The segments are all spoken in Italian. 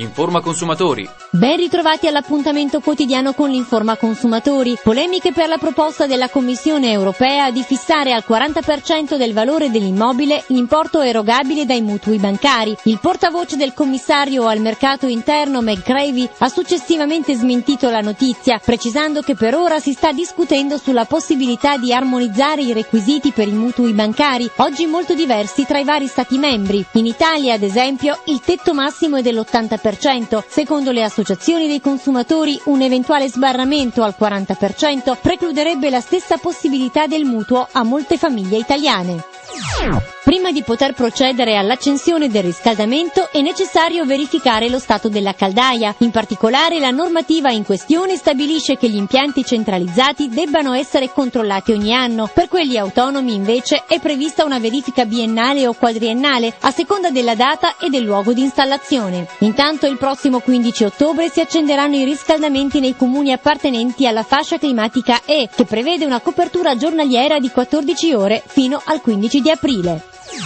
Informa Consumatori. Ben ritrovati all'appuntamento quotidiano con l'Informa Consumatori. Polemiche per la proposta della Commissione europea di fissare al 40% del valore dell'immobile l'importo erogabile dai mutui bancari. Il portavoce del commissario al mercato interno McCreevy ha successivamente smentito la notizia, precisando che per ora si sta discutendo sulla possibilità di armonizzare i requisiti per i mutui bancari, oggi molto diversi tra i vari Stati membri. In Italia, ad esempio, il tetto massimo è dell'80%. Secondo le associazioni dei consumatori, un eventuale sbarramento al 40% precluderebbe la stessa possibilità del mutuo a molte famiglie italiane. Prima di poter procedere all'accensione del riscaldamento è necessario verificare lo stato della caldaia. In particolare, la normativa in questione stabilisce che gli impianti centralizzati debbano essere controllati ogni anno. Per quelli autonomi, invece, è prevista una verifica biennale o quadriennale, a seconda della data e del luogo di installazione. Intanto, il prossimo 15 ottobre si accenderanno i riscaldamenti nei comuni appartenenti alla fascia climatica E, che prevede una copertura giornaliera di 14 ore fino al 15 di aprile.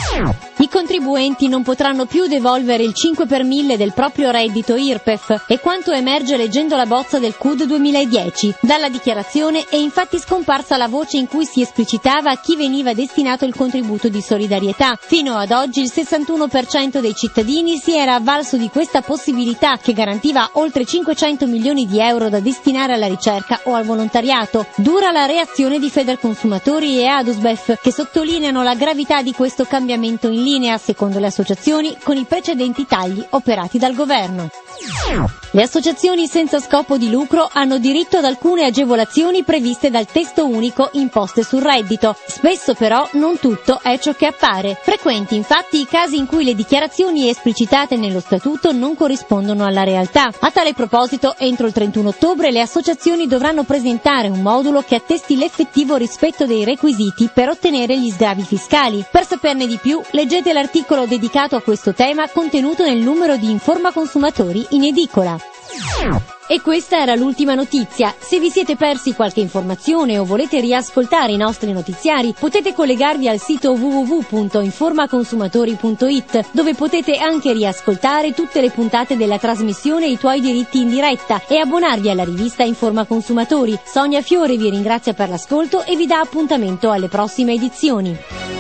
I contribuenti non potranno più devolvere il 5 per 1000 del proprio reddito IRPEF, è quanto emerge leggendo la bozza del CUD 2010. Dalla dichiarazione è infatti scomparsa la voce in cui si esplicitava a chi veniva destinato il contributo di solidarietà. Fino ad oggi il 61% dei cittadini si era avvalso di questa possibilità, che garantiva oltre 500 milioni di euro da destinare alla ricerca o al volontariato. Dura la reazione di Federconsumatori e Adusbef, che sottolineano la gravità di questo cambiamento in linea, secondo le associazioni, con i precedenti tagli operati dal governo. Le associazioni senza scopo di lucro hanno diritto ad alcune agevolazioni previste dal testo unico imposte sul reddito. Spesso però non tutto è ciò che appare. Frequenti infatti i casi in cui le dichiarazioni esplicitate nello statuto non corrispondono alla realtà. A tale proposito, entro il 31 ottobre le associazioni dovranno presentare un modulo che attesti l'effettivo rispetto dei requisiti per ottenere gli sgravi fiscali. Per saperne di più, leggete l'articolo dedicato a questo tema contenuto nel numero di Informa Consumatori in edicola. E questa era l'ultima notizia. Se vi siete persi qualche informazione o volete riascoltare i nostri notiziari, potete collegarvi al sito www.informaconsumatori.it, dove potete anche riascoltare tutte le puntate della trasmissione I tuoi diritti in diretta e abbonarvi alla rivista Informa Consumatori. Sonia Fiore vi ringrazia per l'ascolto e vi dà appuntamento alle prossime edizioni.